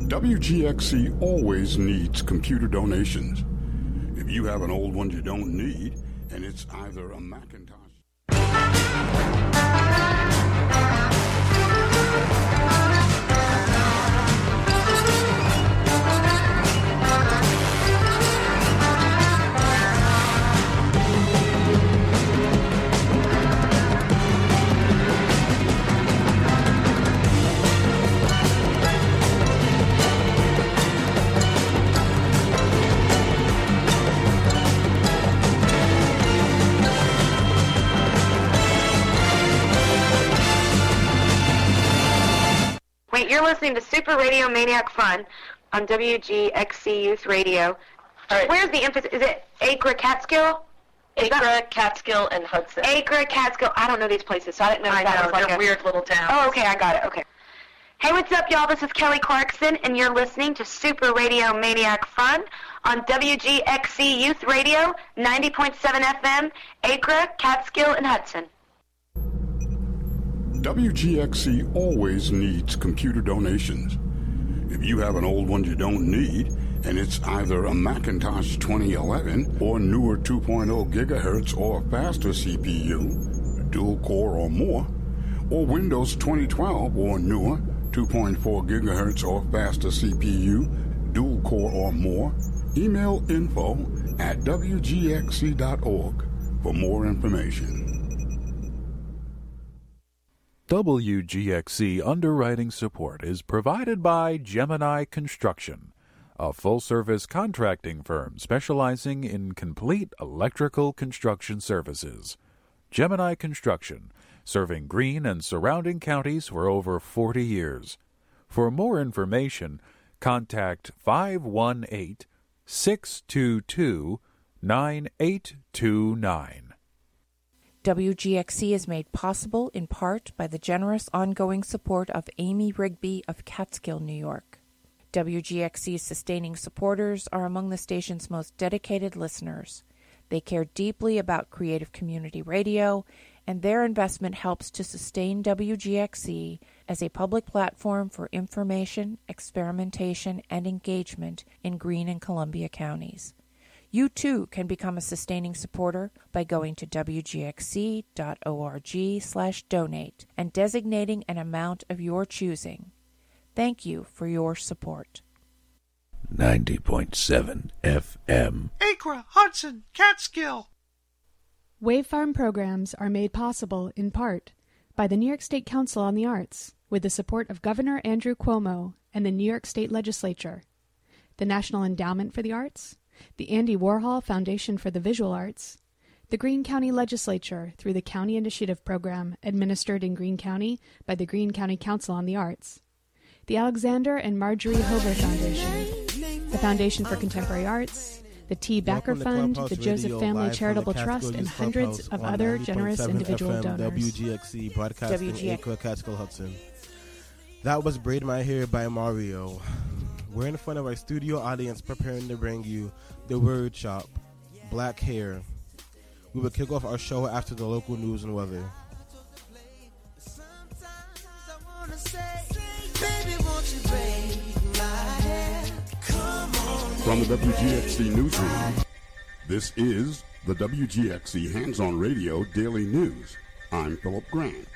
WGXC always needs computer donations. If you have an old one you don't need, and it's either a Macintosh... Wait, you're listening to Super Radio Maniac Fun on WGXC Youth Radio. All right. Where's the emphasis? Is it Acre, Catskill? Acre, Catskill, and Hudson. Acre, Catskill. I don't know these places, so I didn't know I that know, was like they're weird little towns. Oh, okay, I got it, okay. Hey, what's up, y'all? This is Kelly Clarkson, and you're listening to Super Radio Maniac Fun on WGXC Youth Radio, 90.7 FM, Acre, Catskill, and Hudson. WGXC always needs computer donations. If you have an old one you don't need, and it's either a Macintosh 2011 or newer 2.0 gigahertz or faster CPU, dual core or more, or Windows 2012 or newer 2.4 gigahertz or faster CPU, dual core or more, email info@wgxc.org for more information. WGXC underwriting support is provided by Gemini Construction, a full-service contracting firm specializing in complete electrical construction services. Gemini Construction, serving Greene and surrounding counties for over 40 years. For more information, contact 518-622-9829. WGXC is made possible in part by the generous ongoing support of Amy Rigby of Catskill, New York. WGXC's sustaining supporters are among the station's most dedicated listeners. They care deeply about creative community radio, and their investment helps to sustain WGXC as a public platform for information, experimentation, and engagement in Greene and Columbia counties. You too can become a sustaining supporter by going to wgxc.org/donate and designating an amount of your choosing. Thank you for your support. 90.7 FM. Acre, Hudson, Catskill. Wave Farm programs are made possible in part by the New York State Council on the Arts with the support of Governor Andrew Cuomo and the New York State Legislature, the National Endowment for the Arts, the Andy Warhol Foundation for the Visual Arts, the Greene County Legislature through the County Initiative Program administered in Greene County by the Greene County Council on the Arts, the Alexander and Marjorie Hover Foundation, the Foundation for Contemporary Arts, the T. Backer Fund, the Joseph Family Charitable Trust, and hundreds of other generous individual donors. WGXC broadcasting Acre, Catskill, Hudson. That was Braid My Hair by Mario. We're in front of our studio audience preparing to bring you The Word Shop, Black Hair. We will kick off our show after the local news and weather. From the WGXC Newsroom, this is the WGXC Hands-On Radio Daily News. I'm Philip Grant.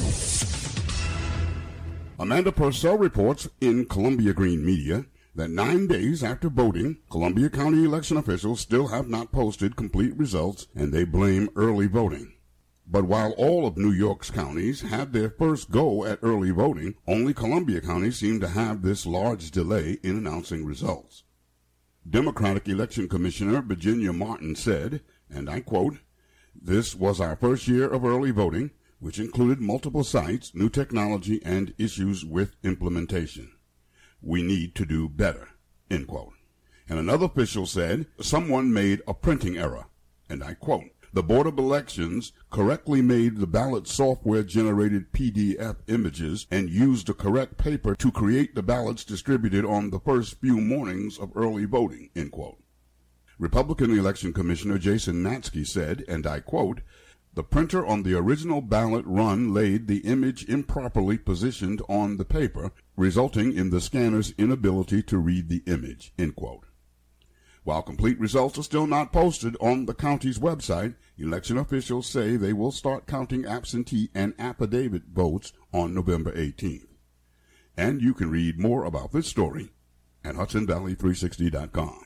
Amanda Purcell reports in Columbia Green Media that 9 days after voting, Columbia County election officials still have not posted complete results, and they blame early voting. But while all of New York's counties had their first go at early voting, only Columbia County seemed to have this large delay in announcing results. Democratic Election Commissioner Virginia Martin said, and I quote, "This was our first year of early voting, which included multiple sites, new technology, and issues with implementation. We need to do better," end quote. And another official said, "Someone made a printing error," and I quote, "The Board of Elections correctly made the ballot software-generated PDF images and used the correct paper to create the ballots distributed on the first few mornings of early voting," end quote. Republican Election Commissioner Jason Natzke said, and I quote, The printer on the original ballot run laid the image improperly positioned on the paper, resulting in the scanner's inability to read the image, end quote. While complete results are still not posted on the county's website, election officials say they will start counting absentee and affidavit votes on November 18th. And you can read more about this story at HudsonValley360.com.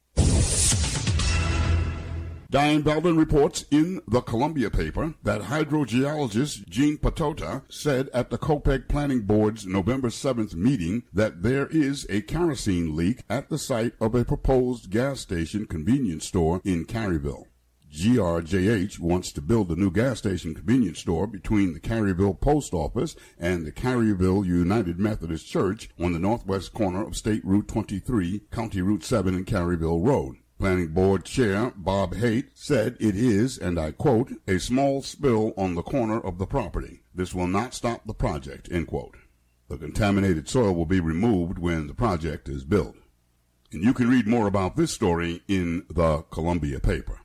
Diane Belden reports in the Columbia paper that hydrogeologist Jean Patota said at the COPEC Planning Board's November 7th meeting that there is a kerosene leak at the site of a proposed gas station convenience store in Caryville. GRJH wants to build a new gas station convenience store between the Caryville Post Office and the Caryville United Methodist Church on the northwest corner of State Route 23, County Route 7 and Caryville Road. Planning Board Chair Bob Haight said it is, and I quote, a small spill on the corner of the property. This will not stop the project, end quote. The contaminated soil will be removed when the project is built. And you can read more about this story in the Columbia paper.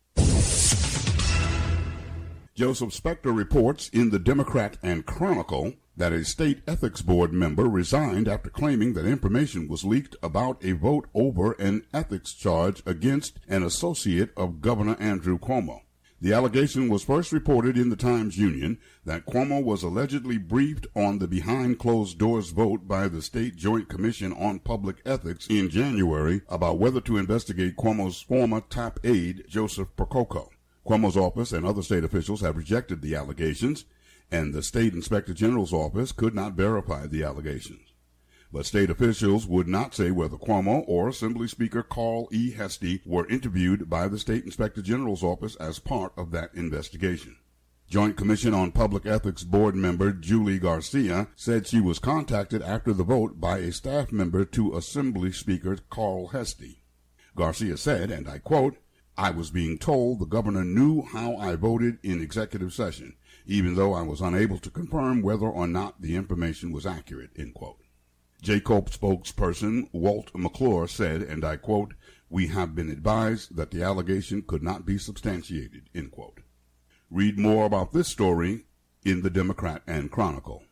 Joseph Spector reports in the Democrat and Chronicle that a state ethics board member resigned after claiming that information was leaked about a vote over an ethics charge against an associate of Governor Andrew Cuomo. The allegation was first reported in the Times-Union that Cuomo was allegedly briefed on the behind-closed-doors vote by the State Joint Commission on Public Ethics in January about whether to investigate Cuomo's former top aide, Joseph Percoco. Cuomo's office and other state officials have rejected the allegations, and the State Inspector General's office could not verify the allegations. But state officials would not say whether Cuomo or Assembly Speaker Carl E. Heastie were interviewed by the State Inspector General's office as part of that investigation. Joint Commission on Public Ethics Board member Julie Garcia said she was contacted after the vote by a staff member to Assembly Speaker Carl Heastie. Garcia said, and I quote, I was being told the governor knew how I voted in executive session, even though I was unable to confirm whether or not the information was accurate, end quote. JCOPE spokesperson Walt McClure said, and I quote, we have been advised that the allegation could not be substantiated, end quote. Read more about this story in the Democrat and Chronicle.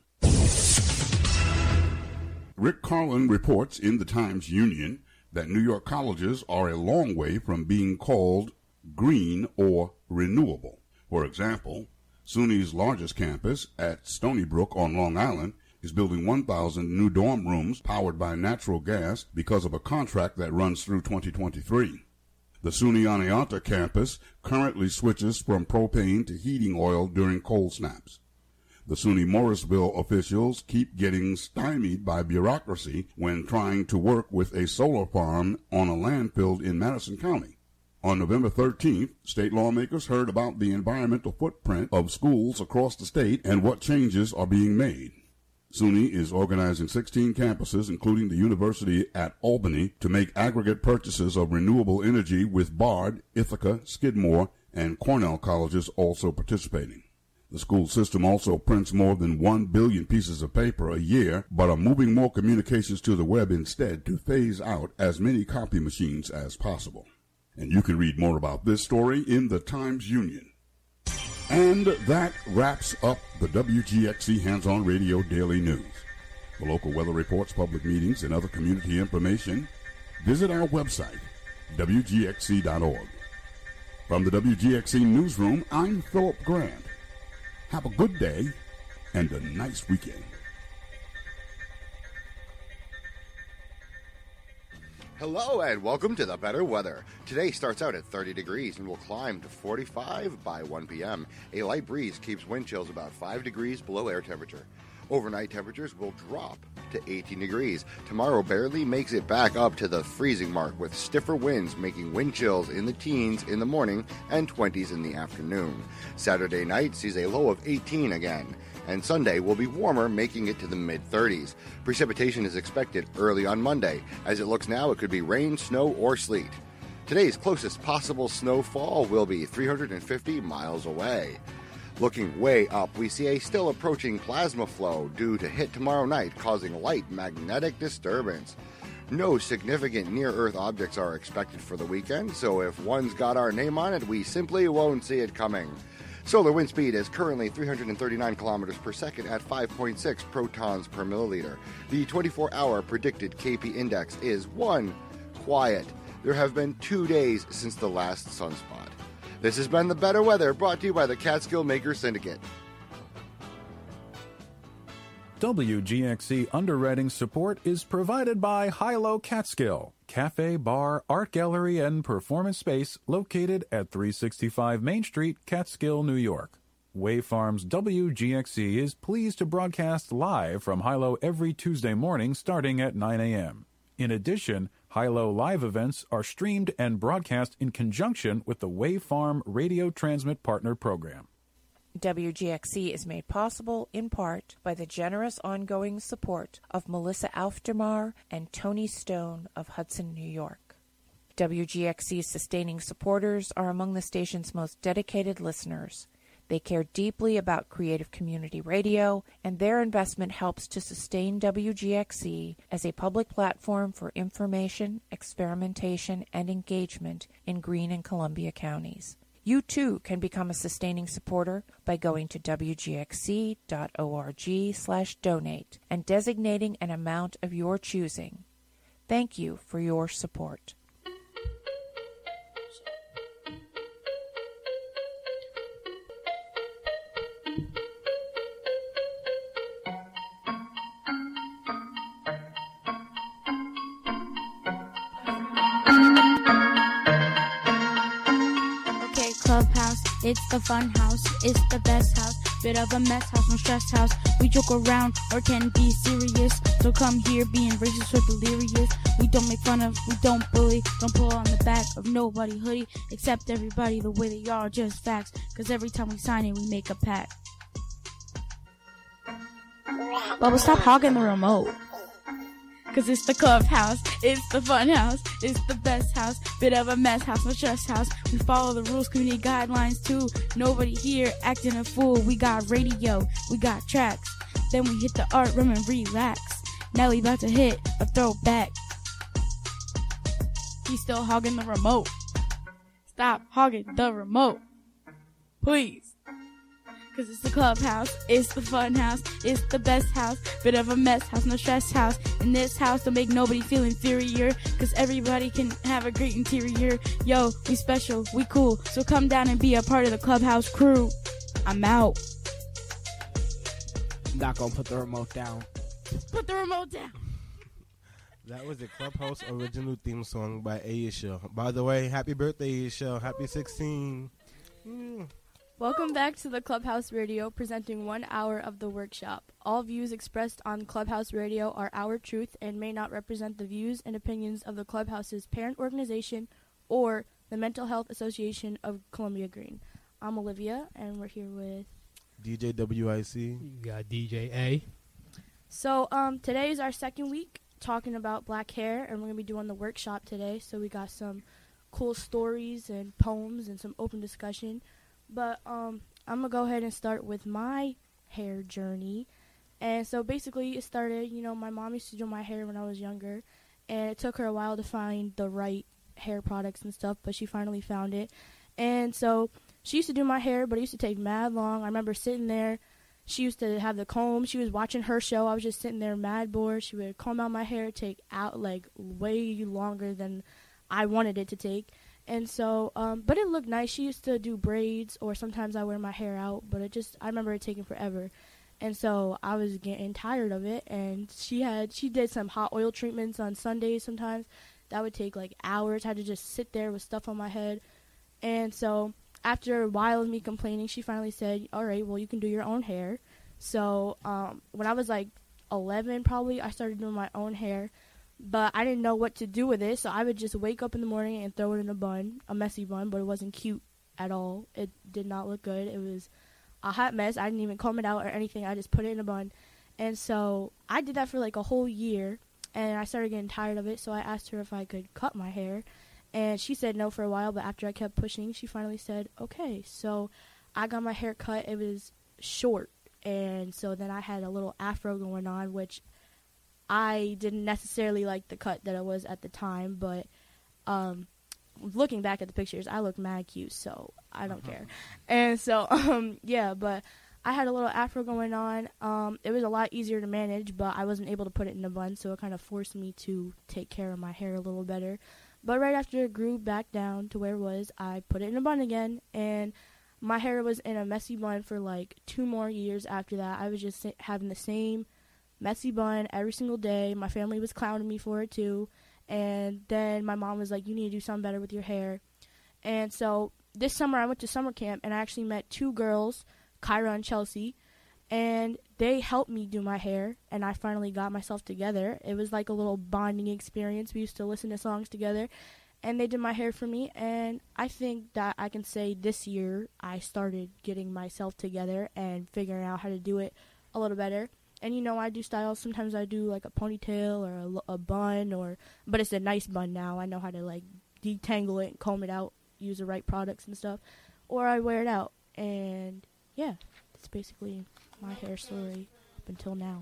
Rick Carlin reports in the Times-Union that New York colleges are a long way from being called green or renewable. For example, SUNY's largest campus at Stony Brook on Long Island is building 1,000 new dorm rooms powered by natural gas because of a contract that runs through 2023. The SUNY Oneonta campus currently switches from propane to heating oil during cold snaps. The SUNY Morrisville officials keep getting stymied by bureaucracy when trying to work with a solar farm on a landfill in Madison County. On November 13th, state lawmakers heard about the environmental footprint of schools across the state and what changes are being made. SUNY is organizing 16 campuses, including the University at Albany, to make aggregate purchases of renewable energy, with Bard, Ithaca, Skidmore, and Cornell colleges also participating. The school system also prints more than 1 billion pieces of paper a year, but are moving more communications to the web instead to phase out as many copy machines as possible. And you can read more about this story in the Times-Union. And that wraps up the WGXC Hands-On Radio Daily News. For local weather reports, public meetings, and other community information, visit our website, WGXC.org. From the WGXC Newsroom, I'm Philip Grant. Have a good day and a nice weekend. Hello and welcome to the better weather. Today starts out at 30 degrees and will climb to 45 by 1 p.m. A light breeze keeps wind chills about 5 degrees below air temperature. Overnight temperatures will drop to 18 degrees. Tomorrow barely makes it back up to the freezing mark, with stiffer winds making wind chills in the teens in the morning and 20s in the afternoon. Saturday night sees a low of 18 again, and Sunday will be warmer, making it to the mid-30s. Precipitation is expected early on Monday. As it looks now, it could be rain, snow, or sleet. Today's closest possible snowfall will be 350 miles away. Looking way up, we see a still approaching plasma flow due to hit tomorrow night, causing light magnetic disturbance. No significant near-Earth objects are expected for the weekend, so if one's got our name on it, we simply won't see it coming. Solar wind speed is currently 339 kilometers per second at 5.6 protons per milliliter. The 24-hour predicted KP index is 1. Quiet. There have been 2 days since the last sunspot. This has been The Better Weather, brought to you by the Catskill Maker Syndicate. WGXC underwriting support is provided by Hilo Catskill, cafe, bar, art gallery, and performance space located at 365 Main Street, Catskill, New York. Wave Farms WGXC is pleased to broadcast live from Hilo every Tuesday morning starting at 9 a.m. In addition, Hilo live events are streamed and broadcast in conjunction with the Wave Farm Radio Transmit Partner Program. WGXC is made possible in part by the generous ongoing support of Melissa Aufdermar and Tony Stone of Hudson, New York. WGXC's sustaining supporters are among the station's most dedicated listeners. They care deeply about creative community radio, and their investment helps to sustain WGXC as a public platform for information, experimentation, and engagement in Greene and Columbia counties. You too can become a sustaining supporter by going to wgxc.org/donate and designating an amount of your choosing. Thank you for your support. Clubhouse, it's the fun house, it's the best house, bit of a mess house, no stress house. We joke around or can be serious, so come here being racist or delirious. We don't make fun of, we don't bully, don't pull on the back of nobody hoodie, accept everybody the way they are, just facts, cause every time we sign it we make a pact. Bubba, stop hogging the remote. Cause it's the clubhouse, it's the fun house, it's the best house, bit of a mess house, no stress house. We follow the rules, community guidelines too. Nobody here acting a fool. We got radio, we got tracks. Then we hit the art room and relax. Now we about to hit a throwback. He's still hogging the remote. Stop hogging the remote, please. Cause it's the clubhouse, it's the fun house, it's the best house, bit of a mess house, no stress house. In this house, don't make nobody feel inferior, cause everybody can have a great interior. Yo, we special, we cool, so come down and be a part of the clubhouse crew. I'm out. I'm not gonna put the remote down. Put the remote down. That was the Clubhouse original theme song by Aisha. By the way, happy birthday, Aisha. Happy 16. Welcome back to the Clubhouse Radio, presenting 1 hour of the workshop. All views expressed on Clubhouse Radio are our truth and may not represent the views and opinions of the Clubhouse's parent organization or the Mental Health Association of Columbia Greene. I'm Olivia, and we're here with DJ WIC. You got DJ A. So today is our second week talking about black hair, and we're going to be doing the workshop today. So we got some cool stories and poems and some open discussion. But I'm going to go ahead and start with my hair journey. And so basically it started, my mom used to do my hair when I was younger. And it took her a while to find the right hair products and stuff, but she finally found it. And so she used to do my hair, but it used to take mad long. I remember sitting there. She used to have the comb. She was watching her show. I was just sitting there mad bored. She would comb out my hair, take out way longer than I wanted it to take. And so, but it looked nice. She used to do braids, or sometimes I wear my hair out, but I remember it taking forever. And so I was getting tired of it, and she did some hot oil treatments on Sundays sometimes. That would take hours. I had to just sit there with stuff on my head. And so after a while of me complaining, she finally said, all right, well, you can do your own hair. So when I was 11 probably, I started doing my own hair. But I didn't know what to do with it, so I would just wake up in the morning and throw it in a bun, a messy bun, but it wasn't cute at all. It did not look good. It was a hot mess. I didn't even comb it out or anything. I just put it in a bun. And so I did that for a whole year, and I started getting tired of it, so I asked her if I could cut my hair. And she said no for a while, but after I kept pushing, she finally said, okay. So I got my hair cut. It was short, and so then I had a little afro going on, which I didn't necessarily like the cut that it was at the time, but looking back at the pictures, I look mad cute, so I don't care. And so, yeah, but I had a little afro going on. It was a lot easier to manage, but I wasn't able to put it in a bun, so it kind of forced me to take care of my hair a little better. But right after it grew back down to where it was, I put it in a bun again, and my hair was in a messy bun for like 2 more years after that. I was just having the same messy bun every single day. My family was clowning me for it too. And then my mom was like, you need to do something better with your hair. And so this summer I went to summer camp, and I actually met 2 girls, Kyra and Chelsea, and they helped me do my hair, and I finally got myself together. It was like a little bonding experience. We used to listen to songs together, and they did my hair for me. And I think that I can say this year I started getting myself together and figuring out how to do it a little better. And, you know, I do styles. Sometimes I do, like, a ponytail or a bun, but it's a nice bun now. I know how to, like, detangle it and comb it out, use the right products and stuff. Or I wear it out. And, yeah, that's basically my hair story up until now.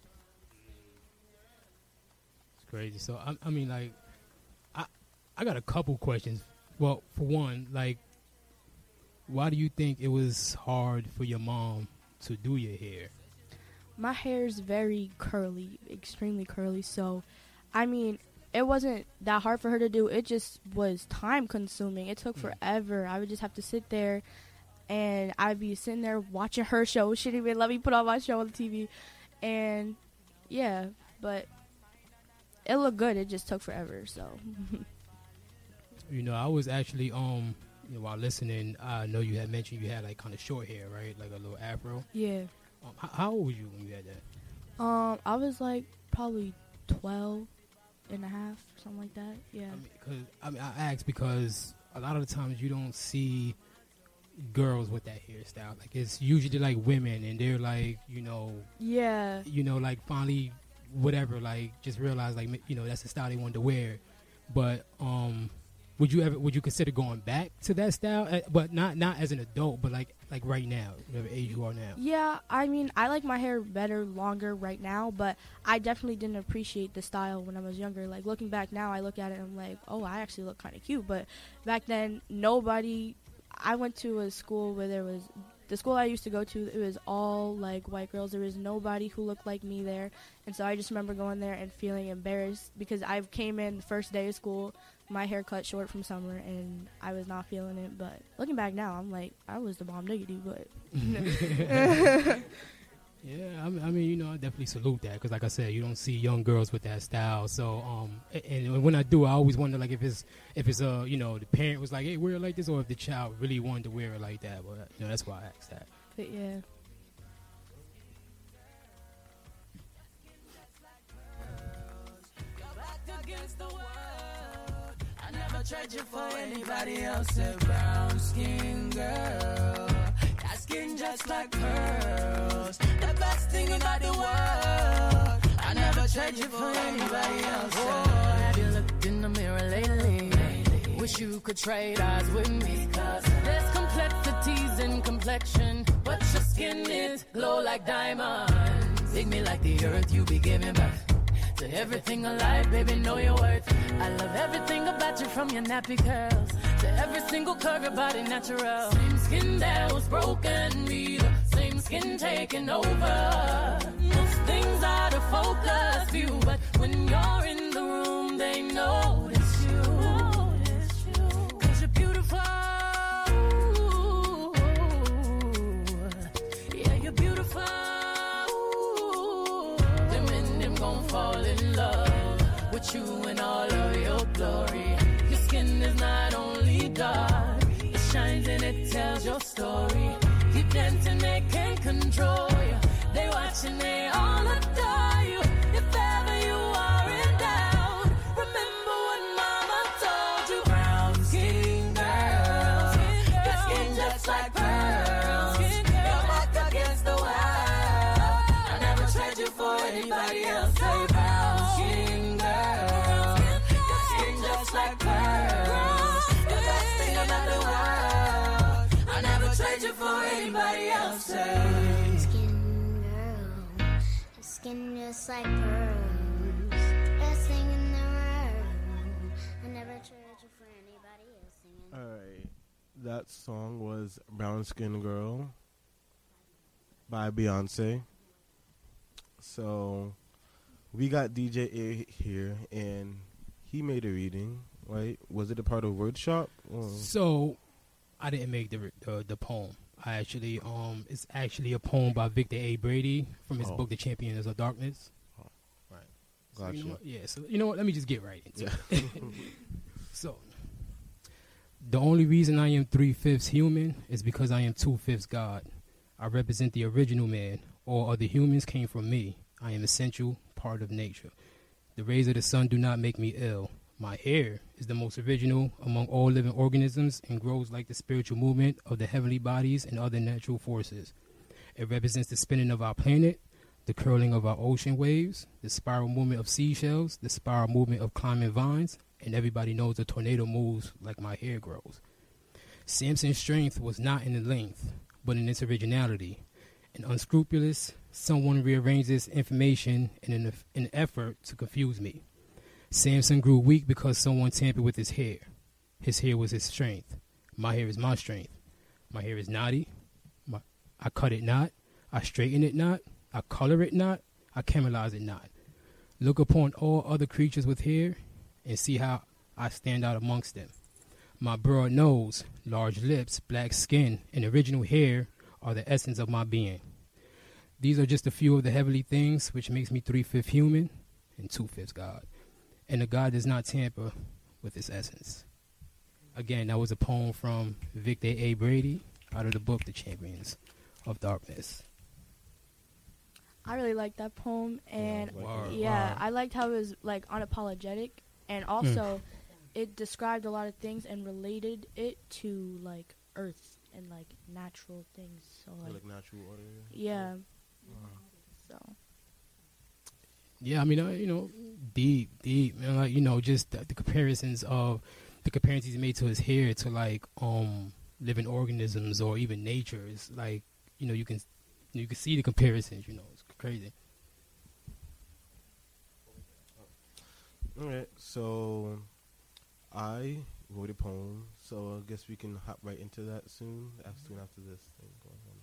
It's crazy. So, I mean, like, I got a couple questions. Well, for one, like, why do you think it was hard for your mom to do your hair? My hair is very curly, extremely curly. So, I mean, it wasn't that hard for her to do. It just was time consuming. It took forever. I would just have to sit there, and I'd be sitting there watching her show. She didn't even let me put on my show on the TV. And, yeah, but it looked good. It just took forever, so. You know, I was actually, you know, while listening, I know you had mentioned you had, like, kind of short hair, right? Like a little afro. Yeah. How old were you when you had that? I was like probably 12 and a half, something like that. Yeah. I I asked because a lot of the times you don't see girls with that hairstyle. Like, it's usually like women, and they're like, you know, yeah, you know, like finally, whatever, like just realize, like, you know, that's the style they wanted to wear. But would you consider going back to that style? But not as an adult, but like right now, whatever age you are now. Yeah, I mean, I like my hair better, longer right now, but I definitely didn't appreciate the style when I was younger. Like, looking back now, I look at it and I'm like, oh, I actually look kind of cute. But back then, I went to a school where the school I used to go to, it was all like white girls. There was nobody who looked like me there. And so I just remember going there and feeling embarrassed because I came in the first day of school, my hair cut short from summer, and I was not feeling it. But looking back now, I'm like, I was the bomb diggity, but. Yeah, I mean, you know, I definitely salute that because, like I said, you don't see young girls with that style. So, and when I do, I always wonder, like, if it's you know, the parent was like, hey, wear it like this, or if the child really wanted to wear it like that. But, you know, that's why I asked that. But, yeah. I never tried you for anybody else, a brown skin girl. That skin just like pearls. The best thing about the world. I never tried you for anybody else. Oh, have you looked in the mirror lately? Wish you could trade eyes with me. Cause there's complexities in complexion, but your skin is glow like diamonds. Dig me like the earth, you be giving back to everything alive, baby, know your worth. I love everything about you, from your nappy curls to every single curve, your body natural. Same skin that was broken, be the same skin taking over. Most things out of focus view, but when you're in the room, they notice you. Cause you're beautiful. Yeah, you're beautiful. Them gon' fall in love with you in all of your glory. Your skin is not only dark, it shines and it tells your story. You dance and they can't control you. They watch and they all adore you. If ever you are in doubt, remember what mama told you. Brown skin girl, your skin just like pearls. You're back against the wall. I never tried you for anybody else. Say brown skin girl, your skin just like pearls. The best thing about the world. I never tried you for anybody else. Say skin girl, your skin just like pearls. Best thing in the world. I never tried you for anybody That song was Brown Skin Girl by Beyonce. So we got DJ A here, and he made a reading, right? Was it a part of Word Shop? So I didn't make the poem. I actually it's actually a poem by Victor A. Brady from his book The Champions of Darkness. Right. So Gotcha. so you know what? Let me just get right into it. So the only reason I am 3/5 human is because I am 2/5 God. I represent the original man. All other humans came from me. I am essential part of nature. The rays of the sun do not make me ill. My hair is the most original among all living organisms and grows like the spiritual movement of the heavenly bodies and other natural forces. It represents the spinning of our planet, the curling of our ocean waves, the spiral movement of seashells, the spiral movement of climbing vines, and everybody knows a tornado moves like my hair grows. Samson's strength was not in the length, but in its originality. An unscrupulous, someone rearranges information in an effort to confuse me. Samson grew weak because someone tampered with his hair. His hair was his strength. My hair is my strength. My hair is knotty. I cut it not. I straighten it not. I color it not. I caramelize it not. Look upon all other creatures with hair and see how I stand out amongst them. My broad nose, large lips, black skin, and original hair are the essence of my being. These are just a few of the heavenly things which makes me 3/5 human and 2/5 God. And the God does not tamper with its essence. Again, that was a poem from Victor A. Brady out of the book The Champions of Darkness. I really liked that poem, and Wow. I liked how it was like unapologetic, and also it described a lot of things and related it to like Earth and like natural things. So like natural order. Yeah. So. Yeah, I mean, deep, man. Like, just the comparisons he made to his hair to like living organisms or even nature. It's like, you can see the comparisons. It's crazy. All right, so I wrote a poem, so I guess we can hop right into that soon after this thing going on.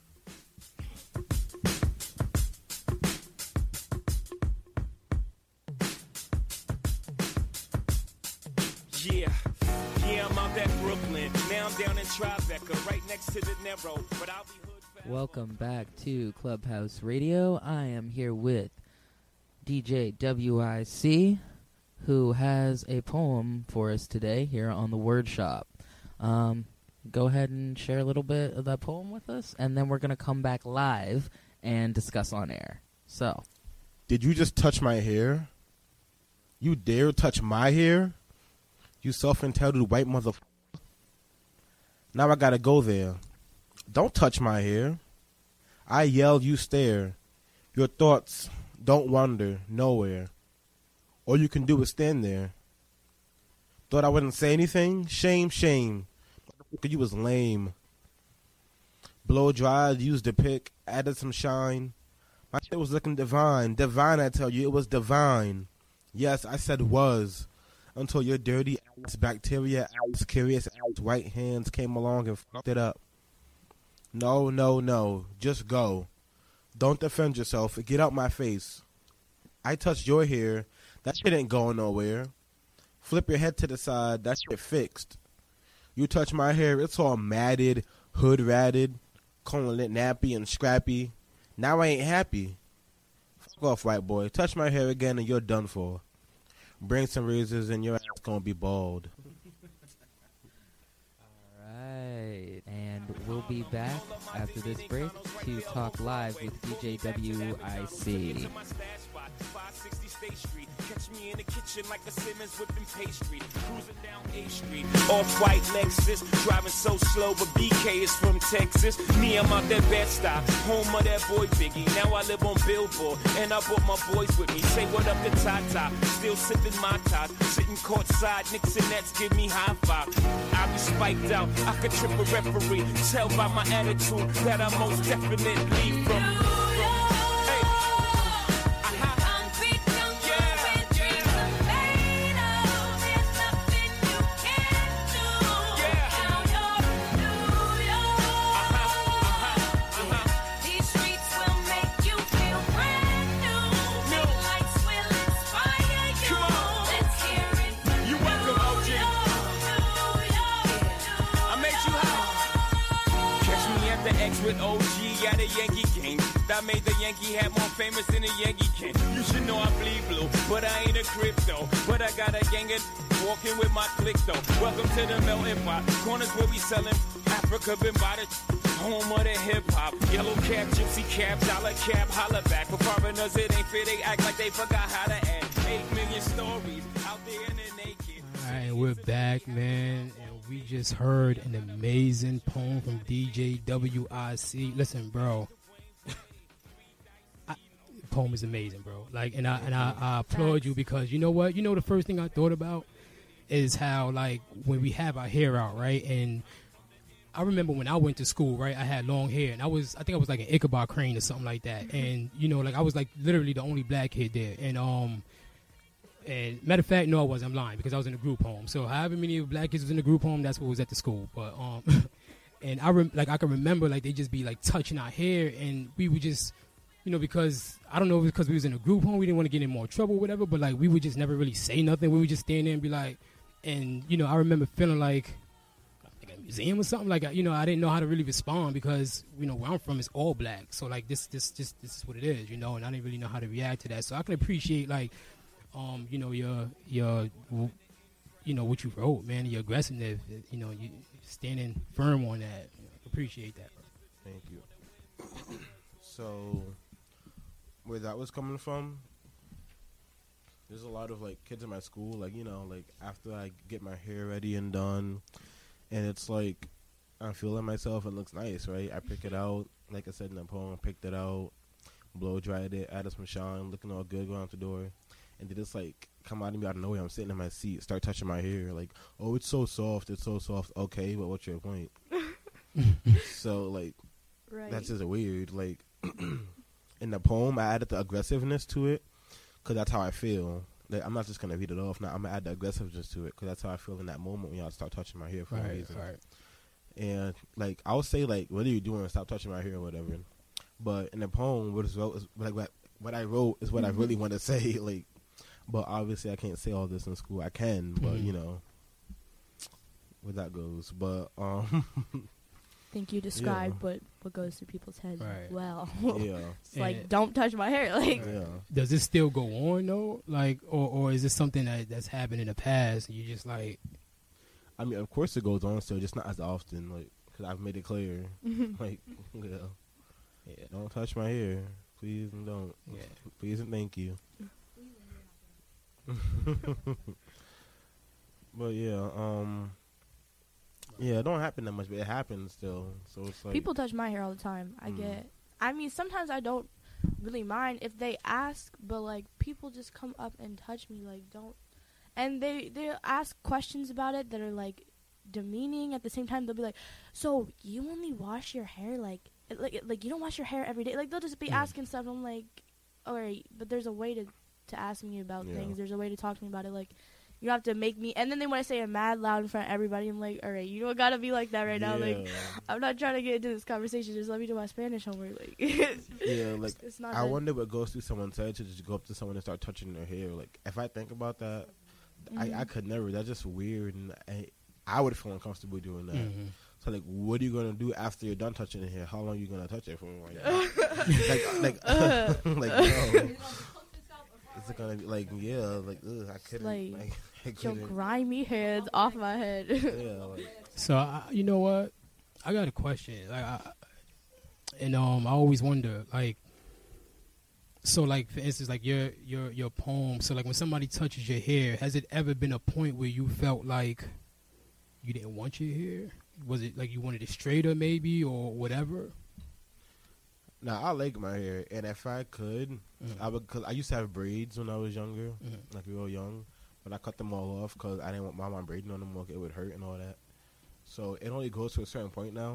Yeah, I'm out at Brooklyn. Now I'm down in Tribeca, right next to the Narrow. But I'll be hood forever. Welcome back to Clubhouse Radio. I am here with DJ WIC, who has a poem for us today here on the Word Shop. Go ahead and share a little bit of that poem with us, and then we're going to come back live and discuss on air. So, did you just touch my hair? You dare touch my hair? You self-entitled white motherfucker. Now I gotta go there. Don't touch my hair. I yell, you stare. Your thoughts don't wander nowhere. All you can do is stand there. Thought I wouldn't say anything? Shame, shame. You was lame. Blow dried, used a pick, added some shine. My shit was looking divine. Divine, I tell you, it was divine. Yes, I said was. Until your dirty ass, bacteria ass, curious ass, white hands came along and fucked it up. No. Just go. Don't defend yourself. Get out my face. I touched your hair. That shit ain't going nowhere. Flip your head to the side. That shit fixed. You touch my hair. It's all matted, hood ratted, calling it nappy and scrappy. Now I ain't happy. Fuck off, white boy. Touch my hair again and you're done for. Bring some razors and your ass gonna be bald. Alright, and we'll be back after this break to talk live with DJ WIC. 560 State Street. Catch me in the kitchen like a Simmons whipping pastry. Cruising down A Street. Off-white Lexus. Driving so slow, but BK is from Texas. Me, I'm out that Bed-Stuy. Home of that boy Biggie. Now I live on Billboard. And I brought my boys with me. Say what up to Tata. Still sipping my top. Sitting courtside. Knicks and Nets give me high five. I be spiked out. I could trip a referee. Tell by my attitude that I'm most definitely from... with OG at a Yankee game. That made the Yankee hat more famous than a Yankee can. You should know I bleed blue, but I ain't a crypto. But I got a gang of walking with my click though. Welcome to the melting pot. Corners where we selling Africa been by the home of the hip hop. Yellow cap, gypsy cap, dollar cap, holla back. For foreigners it ain't fair, they act like they forgot how to act. 8 million stories out there in the naked. Alright, we're back, man. And we just heard an amazing poem from DJ WIC. Listen, bro. The poem is amazing, bro. Like, and I applaud you because you know what? You know the first thing I thought about is how, like, when we have our hair out, right? And I remember when I went to school, right? I had long hair, and I think I was like an Ichabod Crane or something like that. And you know, like I was like literally the only black kid there. And matter of fact, no, I wasn't. I'm lying because I was in a group home. So however many black kids was in the group home, that's what was at the school. But and I can remember like they just be like touching our hair, and we would just, you know, because I don't know if it was because we was in a group home, we didn't want to get in more trouble or whatever. But like we would just never really say nothing. We would just stand there and be like, and you know, I remember feeling like a museum or something. Like, you know, I didn't know how to really respond because, you know, where I'm from is all black. So like this is what it is, you know, and I didn't really know how to react to that. So I can appreciate like, you know, your you know, what you wrote, man, your aggressiveness, you know, you standing firm on that. You know, appreciate that, bro. Thank you. So where that was coming from, there's a lot of like kids in my school, like, you know, like after I get my hair ready and done, and it's like I'm feeling myself, it looks nice, right? I pick it out, like I said in the poem, picked it out, blow dried it, added some shine, looking all good, going out the door, and they just like come out of me out of nowhere. I'm sitting in my seat, start touching my hair, like, oh, it's so soft, it's so soft. Okay, but what's your point? So like, right. That's just weird. Like in the poem, I added the aggressiveness to it because that's how I feel. Like, I'm not just gonna read it off. Now I'm gonna add the aggressiveness to it because that's how I feel in that moment when y'all start touching my hair for a reason. Right. And like I'll say like, what are you doing? Stop touching my hair or whatever. But in the poem, what I wrote is what I really want to say. Like, but obviously I can't say all this in school. I can, but you know, where that goes. But I think you described what goes through people's heads well. Yeah. It's like, don't touch my hair. Like, does this still go on though? Like, or is this something that's happened in the past? And you just like, I mean, of course it goes on still, just not as often. Like, because I've made it clear. Like, yeah, don't touch my hair, please and don't. Yeah, please and thank you. But yeah, it don't happen that much, but it happens still. So it's like people touch my hair all the time. I mean, sometimes I don't really mind if they ask, but like people just come up and touch me, like don't, and they ask questions about it that are like demeaning. At the same time, they'll be like, "So you only wash your hair like you don't wash your hair every day?" Like they'll just be asking stuff. I'm like, all right, but there's a way to ask me about things. There's a way to talk to me about it. Like, you don't have to make me. And then they want to say it mad loud in front of everybody. I'm like, all right, you don't gotta be like that right now. Like, I'm not trying to get into this conversation. Just let me do my Spanish homework. Like, yeah, like it's not. I wonder what goes through someone's head to just go up to someone and start touching their hair. Like, if I think about that, I could never. That's just weird, and I would feel uncomfortable doing that. So like, what are you gonna do after you're done touching the hair? How long are you gonna touch it for? Like, no. It's gonna be like, I couldn't. Like your grimy hands off my head. Yeah. Like. So you know what? I got a question. Like, I always wonder, like, so like for instance, like your poem. So like when somebody touches your hair, has it ever been a point where you felt like you didn't want your hair? Was it like you wanted it straighter, maybe, or whatever? Nah, I like my hair, and if I could, I would. Cause I used to have braids when I was younger, like real young, but I cut them all off because I didn't want my mom braiding on them. It would hurt and all that. So it only goes to a certain point now.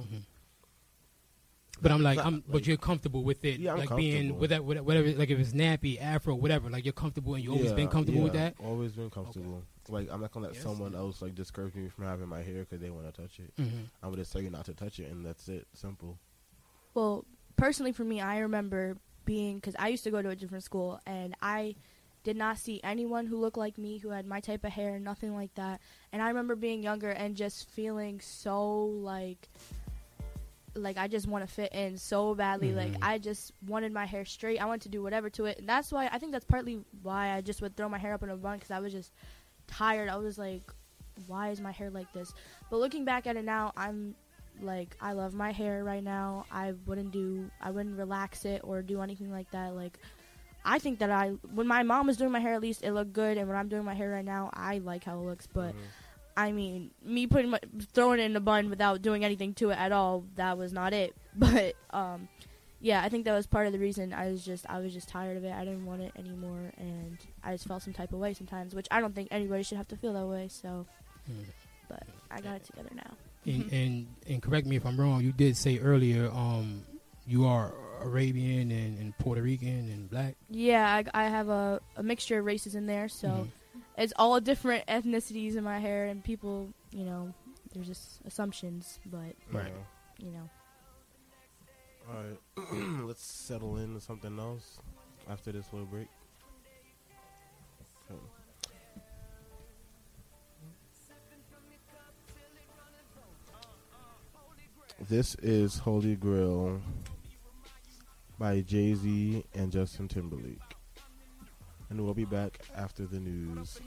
But I'm like, but you're comfortable with it, yeah, like being with that, whatever. Like if it's nappy, afro, whatever. Like you're comfortable, and you always been comfortable with that. Always been comfortable. Okay. Like I'm not gonna let someone else like discourage me from having my hair because they want to touch it. I'm gonna tell you not to touch it, and that's it. Simple. Well, personally for me, I remember because I used to go to a different school, and I did not see anyone who looked like me, who had my type of hair, nothing like that. And I remember being younger and just feeling so like I just want to fit in so badly. Mm-hmm. Like, I just wanted my hair straight. I wanted to do whatever to it. And that's why, I think that's partly why I just would throw my hair up in a bun, because I was just tired. I was like, why is my hair like this? But looking back at it now, I'm like, I love my hair right now. I wouldn't relax it or do anything like that. Like, I think that when my mom was doing my hair, at least it looked good. And when I'm doing my hair right now, I like how it looks. But I mean, me throwing it in a bun without doing anything to it at all, that was not it. But yeah, I think that was part of the reason. I was just tired of it. I didn't want it anymore, and I just felt some type of way sometimes, which I don't think anybody should have to feel that way. So, but I got it together now. And correct me if I'm wrong. You did say earlier, you are Arabian and Puerto Rican and black. Yeah, I have a mixture of races in there, so. It's all different ethnicities in my hair, and people, there's just assumptions, but, All right, let's settle into something else after this little break. Okay. This is Holy Grail by Jay-Z and Justin Timberlake. And we'll be back after the news.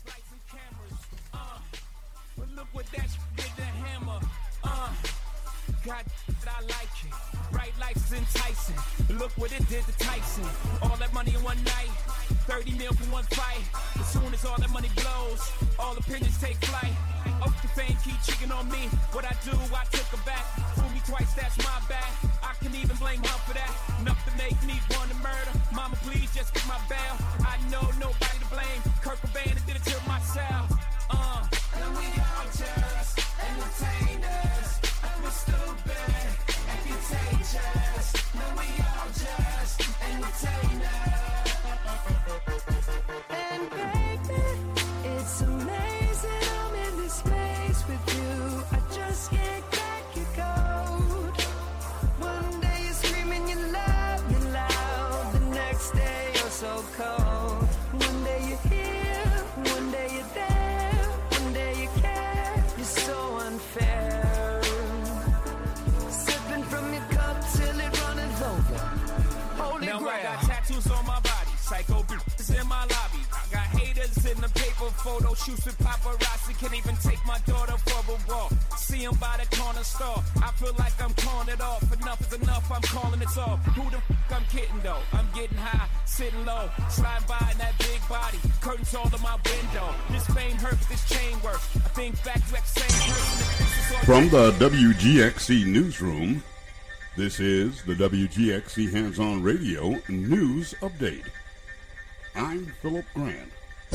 Look what that did to Hammer. God, I like it. Bright lights enticing. Look what it did to Tyson. All that money in one night. 30 mil for one fight. As soon as all that money blows, all opinions take flight. Up the fame, keep cheating on me. What I do, I took her back. Fool me twice, that's my bad. I can even blame her for that. Enough to make me want to murder. Mama, please just get my bail. I know nobody to blame. Kurt Cobain did it to myself. And we all just entertainers. And we're stupid and contagious. And we all just entertainers. And baby, it's amazing I'm in this space with you. I just can't crack your code. One day you're screaming you love me loud. The next day you're so cold. One day you're here, one day you're there. One day you care, you're so unfair. Sipping from your cup till it runneth over. Holy now grail. I got tattoos on my body, psycho bitches in my lobby. I got haters in the paper photo shoots with paparazzi. Can't even take my daughter for a walk. See him by the corner store. I feel like I'm calling it off. Enough is enough, I'm calling it off. Who the f*** I'm kidding though? I'm getting high, sitting low, slide by in that big body. Curtains all in my window. This fame hurt, but this chain works. I think back to that same person. From the WGXC newsroom, this is the WGXC Hands-On Radio News Update. I'm Philip Grant.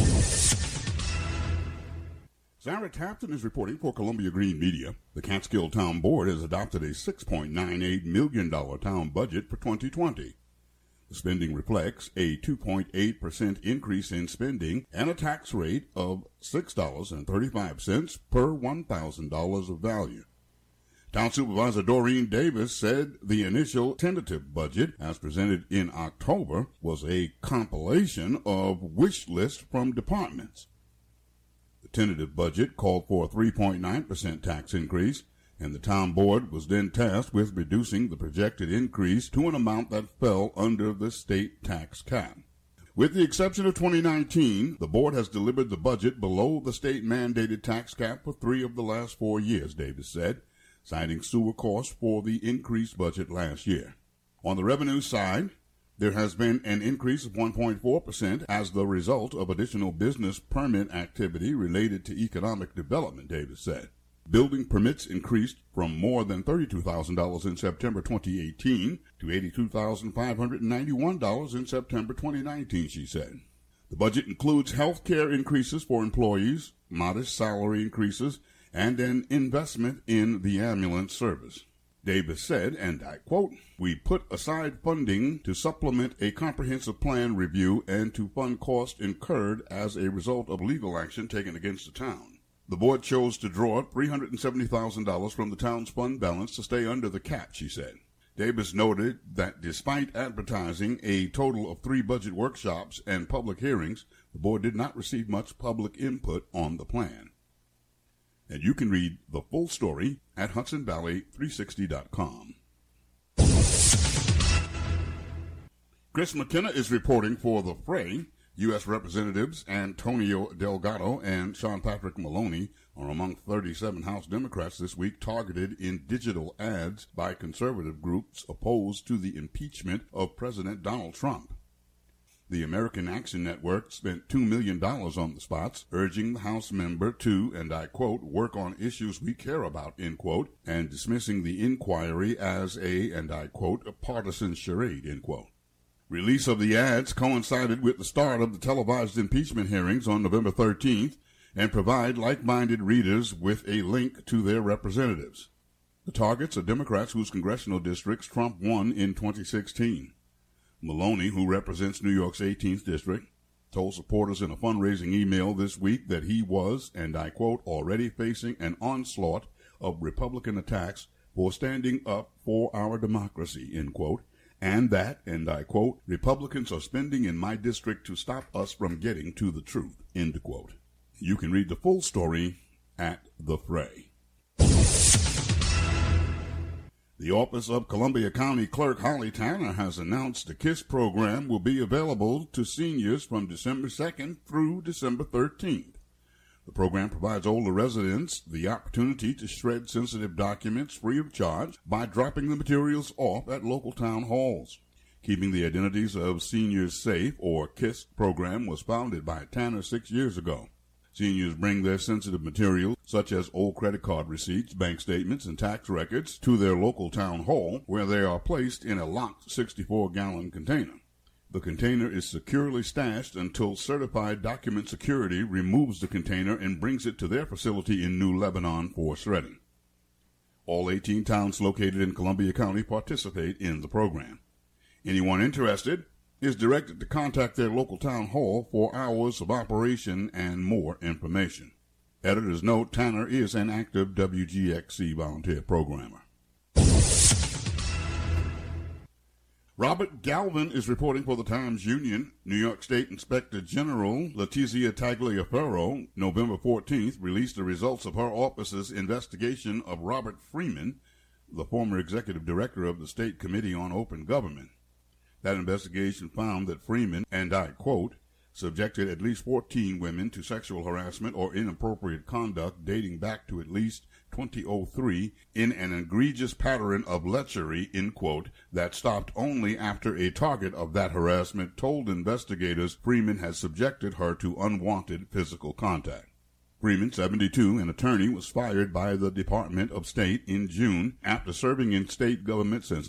Sarah Tapton is reporting for Columbia Green Media. The Catskill Town Board has adopted a $6.98 million town budget for 2020. The spending reflects a 2.8% increase in spending and a tax rate of $6.35 per $1,000 of value. Town Supervisor Doreen Davis said the initial tentative budget, as presented in October, was a compilation of wish lists from departments. The tentative budget called for a 3.9% tax increase, and the town board was then tasked with reducing the projected increase to an amount that fell under the state tax cap. With the exception of 2019, the board has delivered the budget below the state-mandated tax cap for 3 of the last 4 years, Davis said, citing sewer costs for the increased budget last year. On the revenue side, there has been an increase of 1.4% as the result of additional business permit activity related to economic development, Davis said. Building permits increased from more than $32,000 in September 2018 to $82,591 in September 2019, she said. The budget includes health care increases for employees, modest salary increases, and an investment in the ambulance service. Davis said, and I quote, "We put aside funding to supplement a comprehensive plan review and to fund costs incurred as a result of legal action taken against the town. The board chose to draw $370,000 from the town's fund balance to stay under the cap," she said. Davis noted that despite advertising a total of 3 budget workshops and public hearings, the board did not receive much public input on the plan. And you can read the full story at HudsonValley360.com. Chris McKenna is reporting for The Fray. U.S. Representatives Antonio Delgado and Sean Patrick Maloney are among 37 House Democrats this week targeted in digital ads by conservative groups opposed to the impeachment of President Donald Trump. The American Action Network spent $2 million on the spots, urging the House member to, and I quote, work on issues we care about, end quote, and dismissing the inquiry as a, and I quote, a partisan charade, end quote. Release of the ads coincided with the start of the televised impeachment hearings on November 13th and provide like-minded readers with a link to their representatives. The targets are Democrats whose congressional districts Trump won in 2016. Maloney, who represents New York's 18th district, told supporters in a fundraising email this week that he was, and I quote, already facing an onslaught of Republican attacks for standing up for our democracy, end quote, and that, and I quote, Republicans are spending in my district to stop us from getting to the truth, end quote. You can read the full story at The Fray. The Office of Columbia County Clerk Holly Tanner has announced the KISS program will be available to seniors from December 2nd through December 13th. The program provides older residents the opportunity to shred sensitive documents free of charge by dropping the materials off at local town halls. Keeping the Identities of Seniors Safe, or KISS program, was founded by Tanner 6 years ago. Seniors bring their sensitive materials, such as old credit card receipts, bank statements, and tax records, to their local town hall, where they are placed in a locked 64-gallon container. The container is securely stashed until certified document security removes the container and brings it to their facility in New Lebanon for shredding. All 18 towns located in Columbia County participate in the program. Anyone interested is directed to contact their local town hall for hours of operation and more information. Editor's note, Tanner is an active WGXC volunteer programmer. Robert Galvin is reporting for the Times-Union. New York State Inspector General Letizia Tagliaferro, November 14th, released the results of her office's investigation of Robert Freeman, the former executive director of the State Committee on Open Government. That investigation found that Freeman, and I quote, subjected at least 14 women to sexual harassment or inappropriate conduct dating back to at least 2003 in an egregious pattern of lechery, end quote, that stopped only after a target of that harassment told investigators Freeman had subjected her to unwanted physical contact. Freeman, 72, an attorney, was fired by the Department of State in June after serving in state government since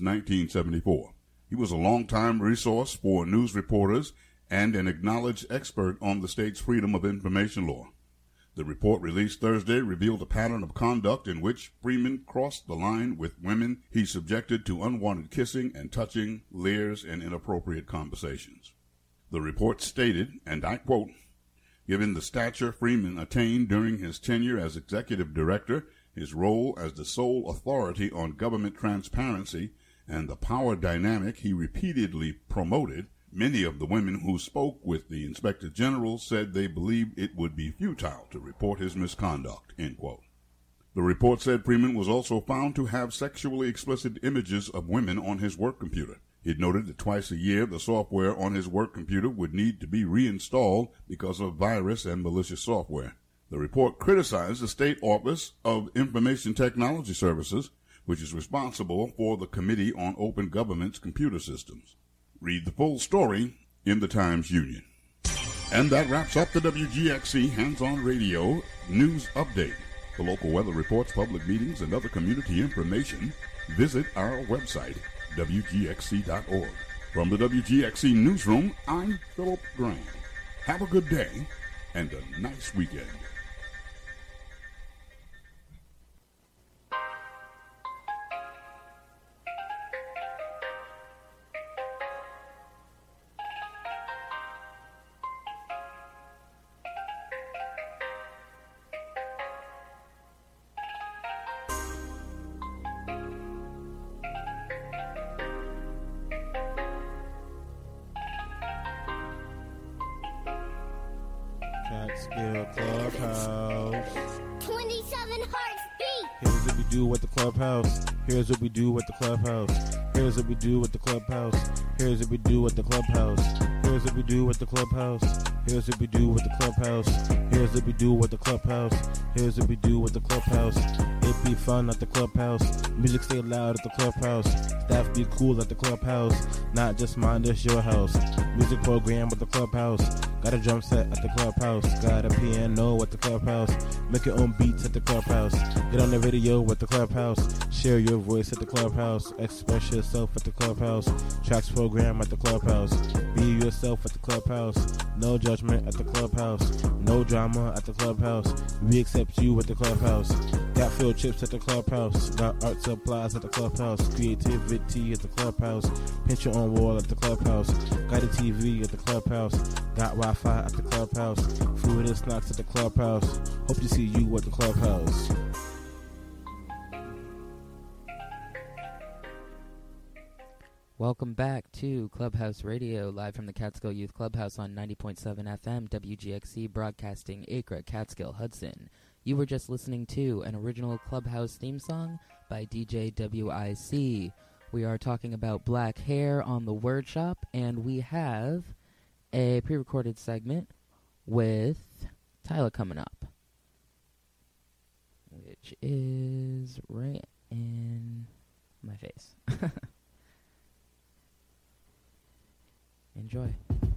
1974. He was a longtime resource for news reporters and an acknowledged expert on the state's freedom of information law. The report released Thursday revealed a pattern of conduct in which Freeman crossed the line with women he subjected to unwanted kissing and touching, leers, and inappropriate conversations. The report stated, and I quote, given the stature Freeman attained during his tenure as executive director, his role as the sole authority on government transparency, and the power dynamic he repeatedly promoted, many of the women who spoke with the Inspector General said they believed it would be futile to report his misconduct, end quote. The report said Freeman was also found to have sexually explicit images of women on his work computer. It noted that twice a year the software on his work computer would need to be reinstalled because of virus and malicious software. The report criticized the State Office of Information Technology Services, which is responsible for the Committee on Open Government's computer systems. Read the full story in the Times-Union. And that wraps up the WGXC Hands-On Radio News Update. For local weather reports, public meetings, and other community information, visit our website, WGXC.org. From the WGXC Newsroom, I'm Philip Grant. Have a good day and a nice weekend. Catskill Clubhouse. 27 Hearts Beat. Here's what we do with the clubhouse. Here's what we do with the clubhouse. Here's what we do with the clubhouse. Here's what we do with the clubhouse. Here's what we do with the clubhouse. Here's what we do with the clubhouse. Here's what we do with the clubhouse. Here's what we do with the clubhouse. It be fun at the clubhouse. Music stay loud at the clubhouse. Staff be cool at the clubhouse. Not just mine, this your house. Music program at the clubhouse. Got a drum set at the clubhouse. Got a piano at the clubhouse. Make your own beats at the clubhouse. Get on the radio at the clubhouse. Share your voice at the clubhouse. Express yourself at the clubhouse. Tracks program at the clubhouse. Be yourself at the clubhouse. No judgment at the clubhouse. No drama at the clubhouse. We accept you at the clubhouse. Got field trips at the clubhouse. Got art supplies at the clubhouse. Creativity at the clubhouse. Pinch your own wall at the clubhouse. Got a TV at the clubhouse. Got Wi-Fi at the clubhouse. Food and snacks at the clubhouse. Hope to see you at the clubhouse. Welcome back to Clubhouse Radio, live from the Catskill Youth Clubhouse on 90.7 FM, WGXC, broadcasting Acre, Catskill, Hudson. You were just listening to an original Clubhouse theme song by DJ WIC. We are talking about black hair on the Word Shop, and we have a pre-recorded segment with Tyler coming up, which is right in my face. Enjoy.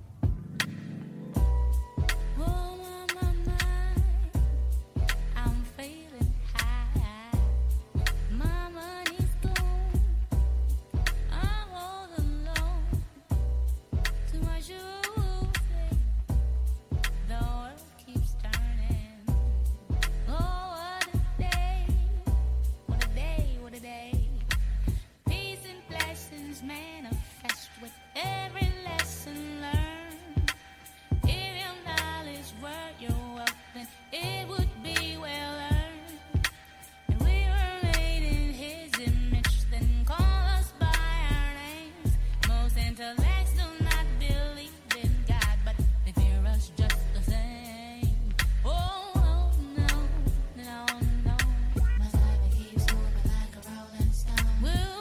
Manifest with every lesson learned. If your knowledge were your wealth, then it would be well earned. And we were made in His image, then call us by our names. Most intellects do not believe in God, but they fear us just the same. Oh, no, no, no. My life keeps moving like a rolling stone. Well,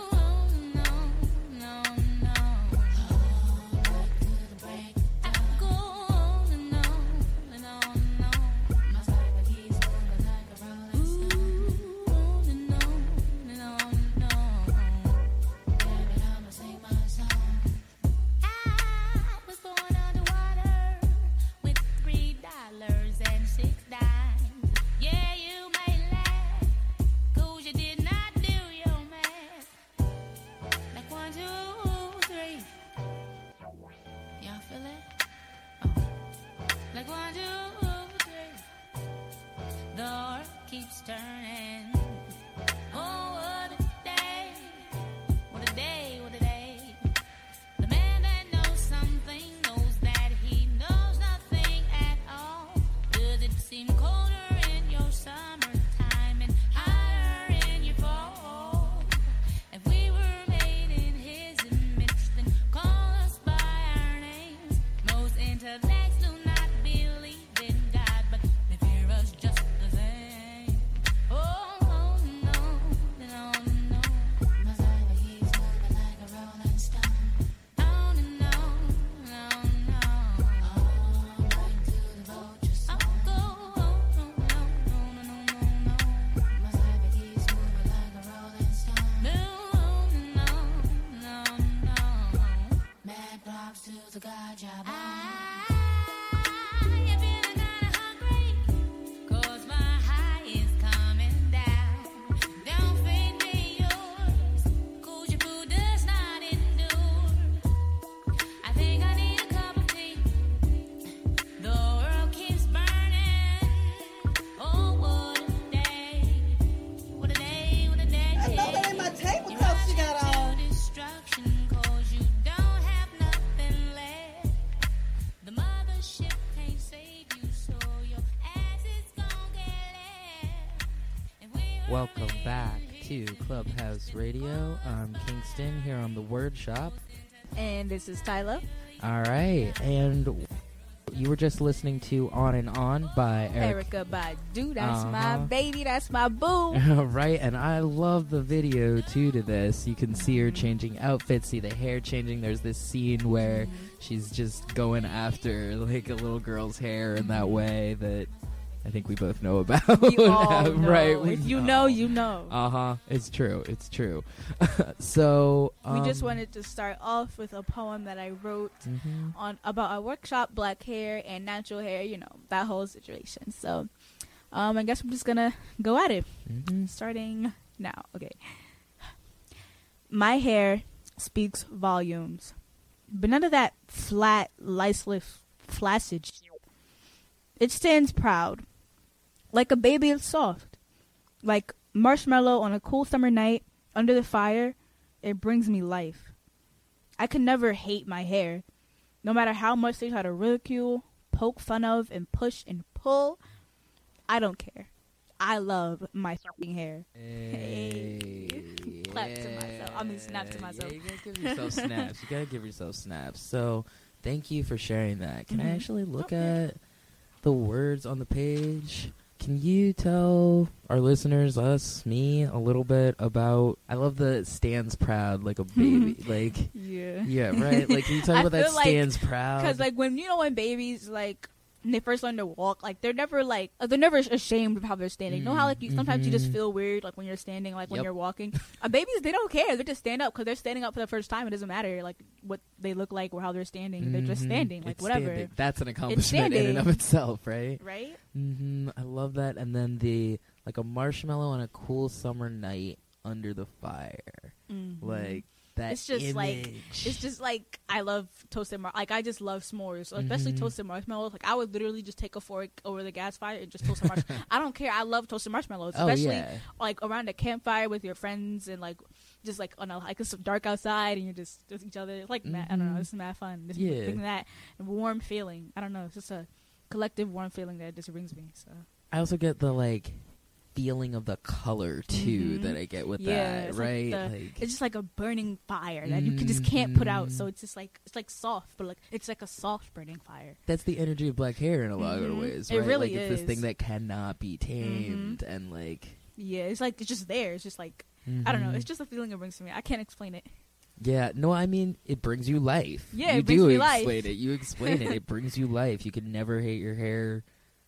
Welcome back to Clubhouse Radio. I'm Kingston here on the Word Shop. And this is Tyler. All right. And you were just listening to On and On by Erykah Badu. That's my baby. That's my boo. Right, and I love the video, too, to this. You can see her changing outfits, see the hair changing. There's this scene where she's just going after, like, a little girl's hair in that way that I think we both know about. We all know. Right? If you know, you know. It's true. It's true. So we just wanted to start off with a poem that I wrote on about our workshop, black hair and natural hair. You know, that whole situation. So I guess I'm just gonna go at it, starting now. Okay. My hair speaks volumes, but none of that flat, liceless, flaccid shit. It stands proud. Like a baby, it's soft. Like marshmallow on a cool summer night under the fire, it brings me life. I could never hate my hair. No matter how much they try to ridicule, poke fun of, and push and pull, I don't care. I love my fucking hair. Hey. Clap to myself. I mean, snap to myself. Yeah, you gotta give yourself snaps. You gotta give yourself snaps. So, thank you for sharing that. Can I actually look at the words on the page? Can you tell our listeners, us, me, a little bit about... I love the stands proud like a baby. Like, yeah, right? Like, can you talk about that stands proud? Because, like, when babies, like, when they first learn to walk, like, they're never ashamed of how they're standing. You know how, like, sometimes you just feel weird, like, when you're standing, like, when you're walking? Babies, they don't care. They just stand up because they're standing up for the first time. It doesn't matter, like, what they look like or how they're standing. They're just standing, like, it's whatever. Standing. That's an accomplishment in and of itself, right? Right? I love that. And then like, a marshmallow on a cool summer night under the fire. Like... It's just like I love toasted like I just love s'mores, especially toasted marshmallows. Like I would literally just take a fork over the gas fire and just toast a marshmallow. I don't care. I love toasted marshmallows, especially like around a campfire with your friends and like just like on like it's dark outside and you're just with each other. It's like mad, I don't know. It's mad fun. Just thinking that warm feeling. I don't know. It's just a collective warm feeling that just brings me. So I also get the like feeling of the color too that I get with that, right? Like it's just like a burning fire that you just can't put out. So it's just like soft, but like it's like a soft burning fire. That's the energy of black hair in a lot of ways, right? It really like is. It's this thing that cannot be tamed, and like it's like it's just there. It's just like I don't know. It's just a feeling it brings to me. I can't explain it. Yeah, no, I mean it brings you life. Yeah, you do explain it. You explain it. It brings you life. You can never hate your hair.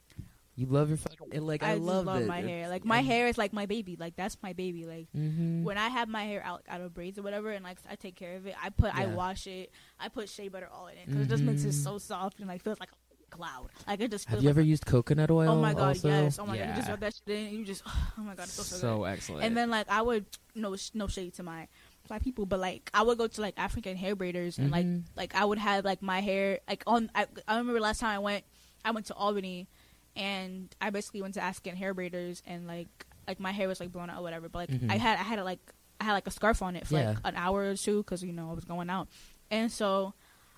You love your fucking... Like, I love my hair. Like, my hair is like my baby. Like, that's my baby. Like, when I have my hair out of braids or whatever, and, like, I take care of it, I wash it. I put shea butter all in it. Because it just makes it so soft and, like, feels like a cloud. Like, it just feels Have you ever used coconut oil? Oh, my God, also? yes. Oh, my God. You just rub that shit in and you just... Oh, my God, it's so good. Excellent. And then, like, I would... No shade to my people, but, like, I would go to, like, African hair braiders and, like, I would have, like, my hair... Like, I remember last time I went to Albany... And I basically went to African hair braiders, and like my hair was like blown out or whatever. But like I had like a scarf on it for like an hour or two because I was going out. And so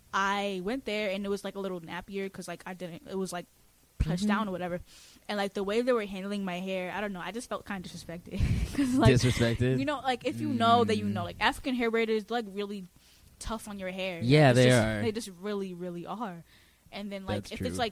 I went there, and it was like a little nappier because like it was like pushed down or whatever. And like the way they were handling my hair, I don't know. I just felt kind of disrespected. Like, disrespected? You know, like if you know that you know, like African hair braiders like really tough on your hair. Yeah, they are. They just really, really are. And then like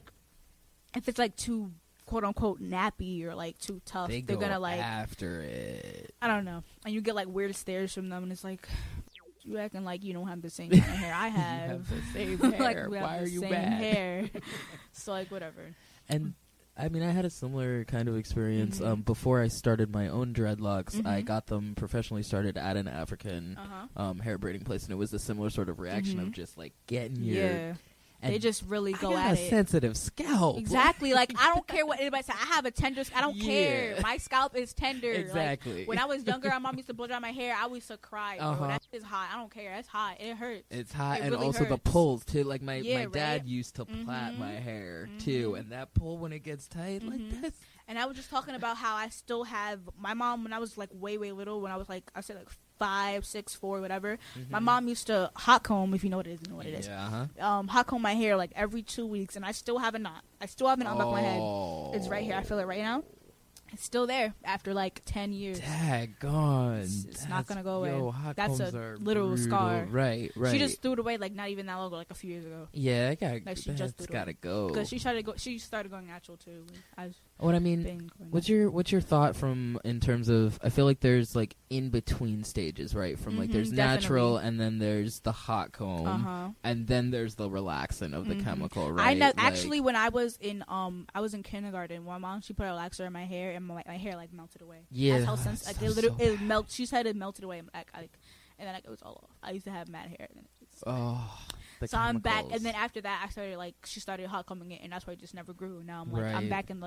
if it's like too quote unquote nappy or like too tough, they're gonna like after it. I don't know, and you get like weird stares from them, and it's like you acting like you don't have the same kind of hair I have. You have the same hair. Like, why are you same bad? Hair. So like whatever. And I mean, I had a similar kind of experience before I started my own dreadlocks. I got them professionally started at an African hair braiding place, and it was a similar sort of reaction of just like getting your. They just really go at it. A sensitive scalp. Exactly. Like, I don't care what anybody says. I have a tender scalp. I don't care. My scalp is tender. Exactly. Like, when I was younger, my mom used to blow dry my hair. I used to cry. Bro. That shit is hot. I don't care. It's hot. It hurts. It's hot. And really also hurts. the pulls, too. Like, my dad right? used to plait my hair, too. And that pull, when it gets tight, like this. And I was just talking about how I still have... My mom, when I was, like, way, way little, when I was, like, I said, like, 5, 6, 4, whatever. My mom used to hot comb, if you know what it is, you know what it is. Yeah, hot comb my hair like every 2 weeks, and I still have a knot. I still have an knot on the back of my head. It's right here. I feel it right now. It's still there after like 10 years. Daggone. It's not gonna go away. Yo, hot That's combs a are literal brutal. scar. Right. She just threw it away like not even that long ago, like a few years ago. Yeah, I got. Like she just threw it gotta away. go. Because she started going natural too. What I mean, what's your thought from in terms of? I feel like there's like in between stages, right? From like there's natural, and then there's the hot comb, and then there's the relaxant of the chemical, right? Actually, when I was in kindergarten, my mom she put a relaxer in my hair, and my hair like melted away. Yeah, that's how sensitive. Like, it melted. She said it melted away, and then it was all off. I used to have mad hair. And then so I'm back, and then after that, I started she started hot combing it, and that's why it just never grew. Now I'm like I'm back in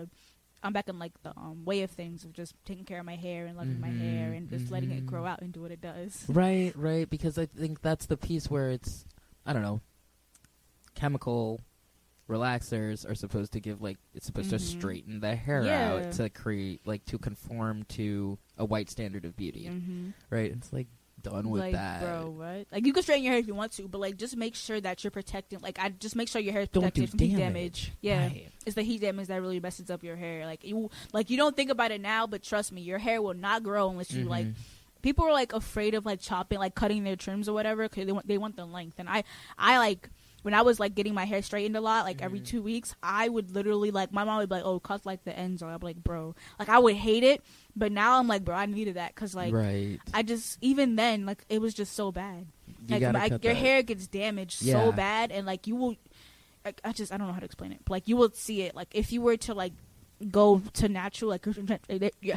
the way of things of just taking care of my hair and loving my hair and just letting it grow out and do what it does. Right. Because I think that's the piece where it's, I don't know, chemical relaxers are supposed to give it's supposed to straighten the hair out to create to conform to a white standard of beauty. Right. It's done with that, bro. What? You can straighten your hair if you want to, but just make sure that you're protecting. I just make sure your hair is protected from heat damage. Yeah, right. It's the heat damage that really messes up your hair. You don't think about it now, but trust me, your hair will not grow unless you People are afraid of chopping, cutting their trims or whatever, because they want the length. And I when I was getting my hair straightened a lot, every 2 weeks, I would literally my mom would be like, "Oh, cut the ends," or I'd be like, "Bro," I would hate it, but now I'm like, "Bro, I needed that," because I just even then it was just so bad. Your hair gets damaged so bad, and you will, I don't know how to explain it, but you will see it. If you were to go to natural, you're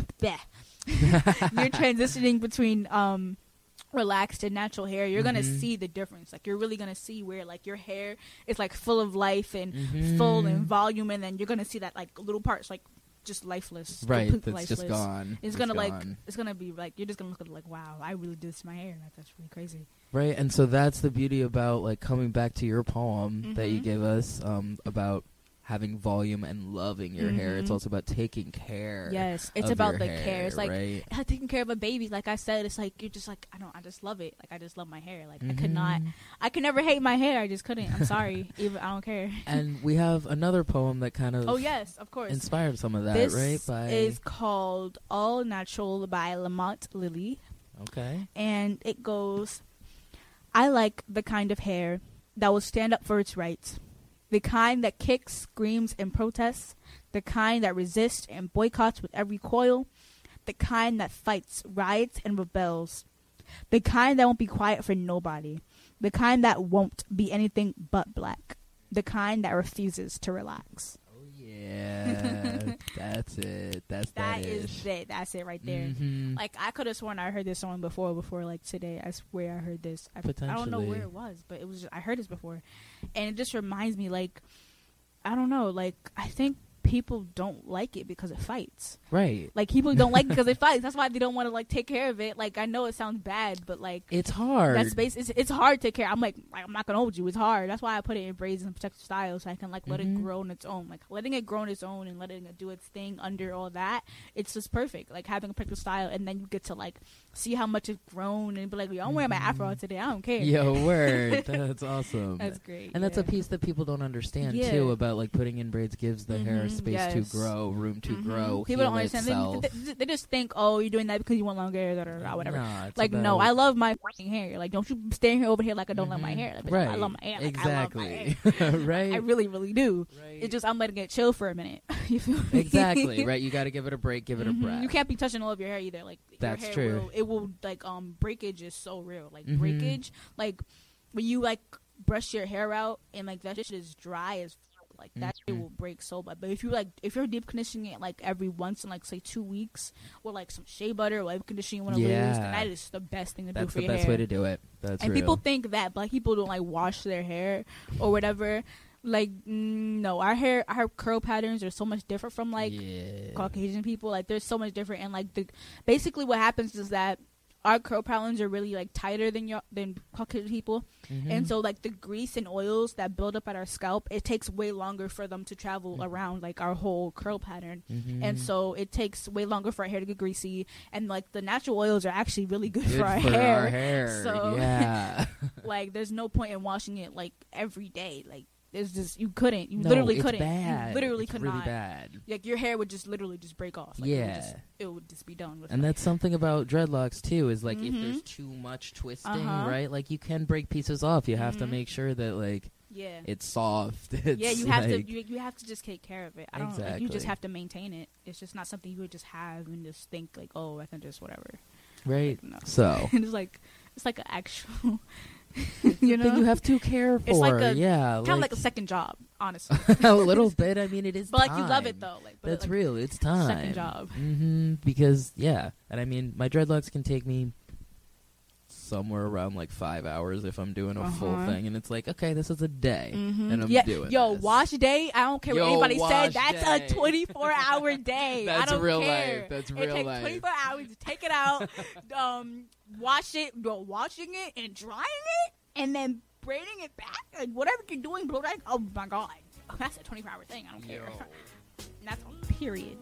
transitioning between relaxed and natural hair, you're gonna see the difference. You're really gonna see where your hair is full of life and full in volume, and then you're gonna see that little parts just lifeless, right? That's lifeless. Just gone. It's gonna it's gonna be you're just gonna look at it wow, I really did this to my hair. That's really crazy, right? And so that's the beauty about coming back to your poem that you gave us about having volume and loving your hair. It's also about taking care. Yes, it's about the hair, care. It's right? Taking care of a baby. Like I said, it's you're just I just love it. I just love my hair. I could never hate my hair. I just couldn't. I'm sorry. Even I don't care. And we have another poem that kind of yes, of course, inspired some of that. This right? Is called All Natural by Lamont Lilly. Okay. And it goes, I like the kind of hair that will stand up for its rights. The kind that kicks, screams, and protests. The kind that resists and boycotts with every coil. The kind that fights, riots, and rebels. The kind that won't be quiet for nobody. The kind that won't be anything but black. The kind that refuses to relax. Oh, yeah. That's it. That is it. That's it right there. I could have sworn I heard this song before today. I swear I heard this. I don't know where it was, but it was I heard this before. And it just reminds me, I don't know, I think people don't like it because it fights. Right. People don't like it because it fights. That's why they don't want to take care of it. I know it sounds bad, but it's hard. That space it's hard to take care. I'm not gonna hold you. It's hard. That's why I put it in braids and protective styles so I can let it grow on its own. Letting it grow on its own and letting it do its thing under all that. It's just perfect. Having a protective style, and then you get to see how much it's grown and be like, I'm wearing my afro today. I don't care. Yo, word. That's awesome. That's great. And that's a piece that people don't understand too about putting in braids gives the hair space to grow, room to grow. People don't understand. They just think, oh, you're doing that because you want longer hair or whatever. No, no, I love my hair. Don't you stand here over here like I don't love my hair. Right. I love my hair. Exactly. I love my hair. Right. I really, really do. Right. It's just I'm letting it chill for a minute. You feel me? Exactly. Right. You got to give it a break. Give it a breath. You can't be touching all of your hair either. That's your hair true. It will breakage is so real. Breakage, when you brush your hair out and that shit is dry as that it will break so bad. But if you're deep conditioning it every once in say 2 weeks with some shea butter or conditioner you want to lose, then that is the best thing to do for your hair. That's the best way to do it. That's and real. People think that black people don't wash their hair or whatever. No, our curl patterns are so much different from Caucasian people. There's so much different, and basically what happens is that our curl patterns are really tighter than Caucasian people, and so the grease and oils that build up at our scalp, it takes way longer for them to travel around our whole curl pattern, and so it takes way longer for our hair to get greasy, and the natural oils are actually really good for our hair. Our hair. So yeah, there's no point in washing it every day. It's just you couldn't. You No, literally it's couldn't. bad. You literally It's could really not. bad. Like your hair would just literally just break off. Like, Yeah. It would just be done with. And that's something about dreadlocks too, is like if Mhm. there's too much twisting, Uh-huh. right? Like you can break pieces off. You have to Mhm. make sure that like Yeah. it's soft. Yeah, It's you have like- to. You have to just take care of it. I don't. Like, you Exactly. just have to maintain it. It's just not something you would just have and just think like, oh, I can just whatever. Right. Like, no. So. it's like an actual. You know, that you have to care for. It's like a yeah, kind of like a second job, honestly. a little bit. I mean, it is. But like you love time. it though. Like but That's like, real. It's time. Second job. Because and I mean, my dreadlocks can take me somewhere around like 5 hours if I'm doing a full Uh-huh. thing, and it's like, okay, this is a day, Mhm. and I'm Yeah, doing. yo, this. wash day. I don't care what Yo, anybody said. wash That's day. a 24-hour day. That's I don't real care. life. That's It real takes life. 24 hours to take it out, wash it, washing it and drying it, and then braiding it back, like whatever you're doing, blow drying. Oh my god, that's a 24-hour thing. I don't care. And that's on period.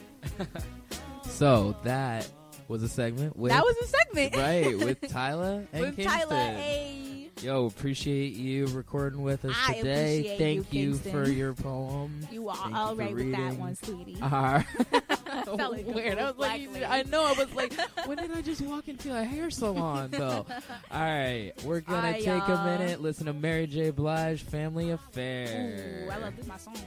So that was a segment. With, That was a segment, right? With Tyler and with Kingston. Tyler. Hey, Yo, appreciate you recording with us I today. appreciate Thank you, you Kingston. for your poem. you are Thank all you for right with that reading. one, sweetie. Felt like weird. I was like, I know. I was like, when did I just walk into a hair salon though? All right, we're gonna Hi, take a y'all. minute. Listen to Mary J. Blige, "Family Affair." Ooh, I love this my song.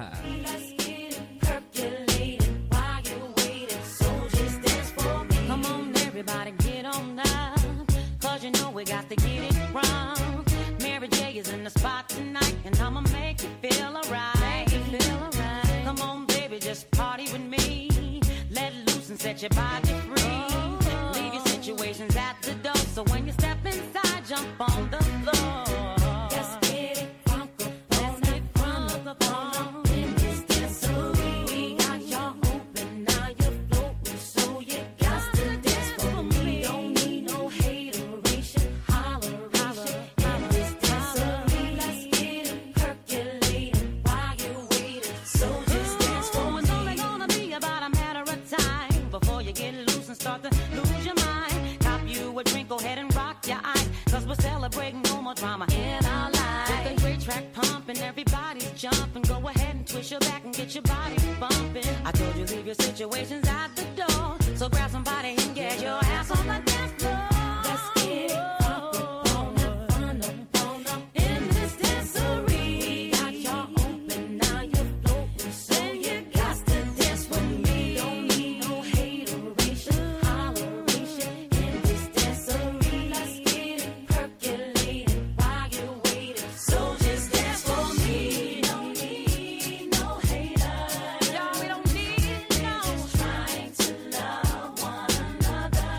Come on, everybody, get on up. Cause you know we got to get it wrong. Mary J is in the spot tonight, and I'ma make you feel alright. Come on, baby, just party with me. Let loose and set your body free. Leave your situations at the door, so when you step inside, jump on the floor. Let's get it crunk up in this dancery. We got y'all open, now you're floating, so you got to dance for me. Don't need no hateration, holleration in this dancery. Let's get it percolating while you're waiting, so just dance for me. It's only gonna be about a matter of time before you get loose and start to lose your mind. Cop you a drink, go ahead and rock your eyes, cause we're celebrating no more drama in our lives. With the great track pumping, everybody's jumping. Go ahead and twist your back and get your body bumping. I told you leave your situations at the door, so grab somebody and get your ass on the dance floor. Let's get it on up in this dancery. We got y'all open, now you're floating, so you got to dance with me. Don't need no hateration, holleration in this dancery. Let's get it percolating while you're waiting, so just dance for me. Don't need no haters, y'all, we don't need no trying to love one another.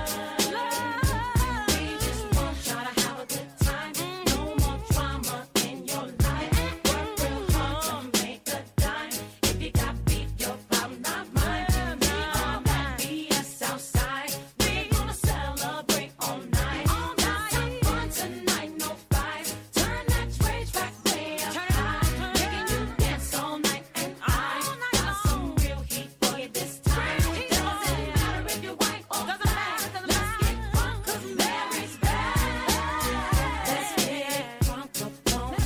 We just want y'all to have a good time, no more drama in your life. Work real hard to make a dime. If you got beef, your problem, not mine. We all got BS outside. We gonna celebrate all night. Let's have fun tonight, no fights. Turn that rage back way up high, making you dance all night. And I got some real heat for you this time. Doesn't matter if you're white or black. Let's get drunk 'cause Mary's back. Let's get drunk upon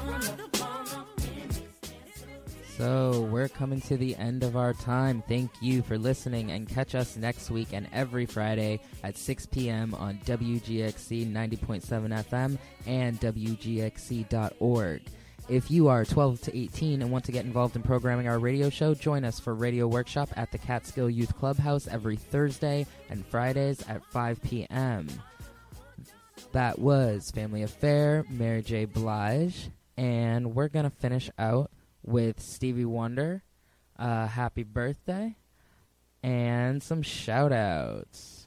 So we're coming to the end of our time. Thank you for listening, and catch us next week and every Friday at 6 p.m. on WGXC 90.7 FM and WGXC.org. If you are 12 to 18 and want to get involved in programming our radio show, join us for Radio Workshop at the Catskill Youth Clubhouse every Thursday and Fridays at 5 p.m. That was Family Affair, Mary J. Blige, and we're going to finish out with Stevie Wonder, Happy Birthday, and some shout-outs.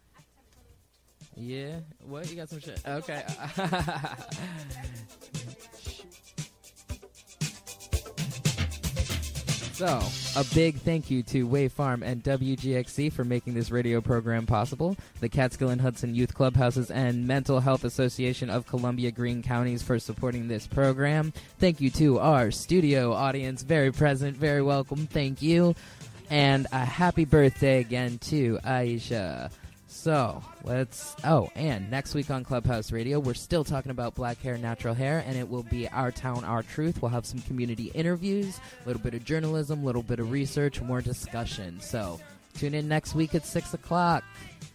Yeah? What? You got some shit? Okay. So, a big thank you to Wave Farm and WGXC for making this radio program possible, the Catskill and Hudson Youth Clubhouses and Mental Health Association of Columbia Greene Counties for supporting this program. Thank you to our studio audience, very present, very welcome, thank you. And a happy birthday again to Aisha. So, and next week on Clubhouse Radio, we're still talking about black hair, natural hair, and it will be Our Town, Our Truth. We'll have some community interviews, a little bit of journalism, a little bit of research, more discussion. So, tune in next week at 6 o'clock.